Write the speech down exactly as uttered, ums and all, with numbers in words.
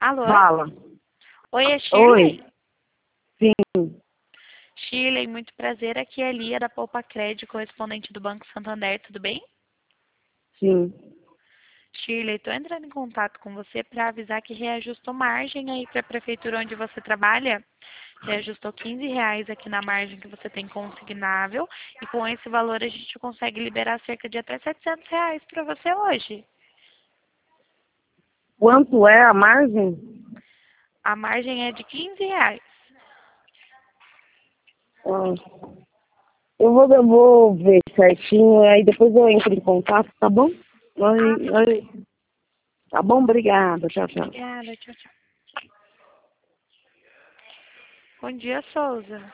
Alô? Fala. Oi, é Shirley? Oi. Sim. Shirley, muito prazer. Aqui é a Lia da Poupa Crédito, correspondente do Banco Santander, tudo bem? Sim. Shirley, estou entrando em contato com você para avisar que reajustou margem aí para a prefeitura onde você trabalha. Reajustou quinze reais aqui na margem que você tem consignável e com esse valor a gente consegue liberar cerca de até setecentos reais para você hoje. Quanto é a margem? A margem é de quinze reais. Ah, eu vou, eu vou ver certinho, aí depois eu entro em contato, tá bom? Ah, Aí, tudo bem. aí, tá bom? Obrigada. Tchau, tchau. Obrigada, tchau, tchau. Bom dia, Souza.